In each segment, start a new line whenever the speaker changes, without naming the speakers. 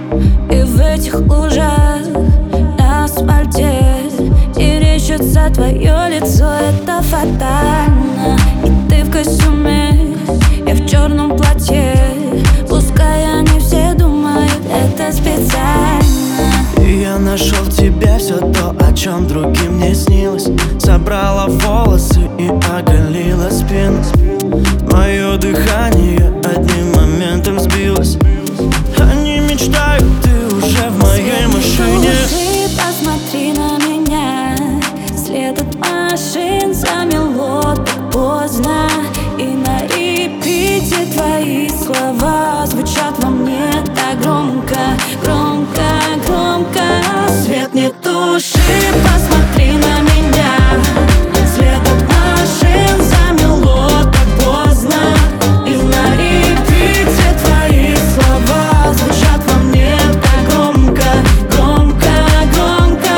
И в этих лужах на асфальте мерещится твое лицо, это фатально. И ты в костюме, я в черном платье. Пускай они все думают, это специально.
И я нашел в тебе все то, о чем другим не снилось. Собрала волосы и оголила спину. Мое дыхание одним моментом сбилось. Они мечтают, ты уже в моей машине.
Посмотри на меня, след от машин замело так поздно. И на репите твои слова звучат во мне так громко, громко, громко. Свет не туши, посмотри на меня. След от машин замело так поздно. И на репите твои слова звучат во мне так громко, громко, громко.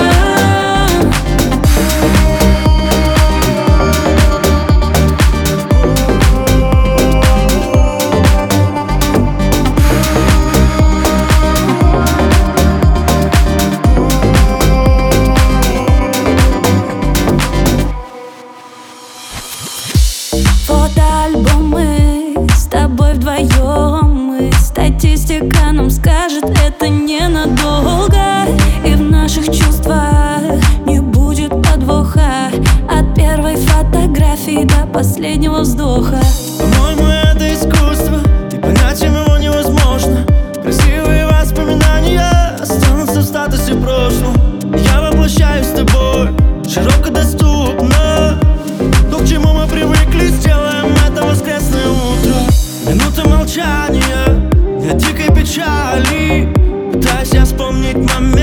Фотоальбомы с тобой вдвоем, и статистика нам скажет, это ненадолго. И в наших чувствах не будет подвоха, от первой фотографии до последнего вздоха.
По-моему, это искусство, и понять его невозможно. Красивые воспоминания останутся в статусе прошлого. Я воплощаюсь с тобой, широко доступно. То, к чему мы привыкли, сделаем это воскресное утро. Минута молчания для дикой печали, пытаясь я вспомнить момент.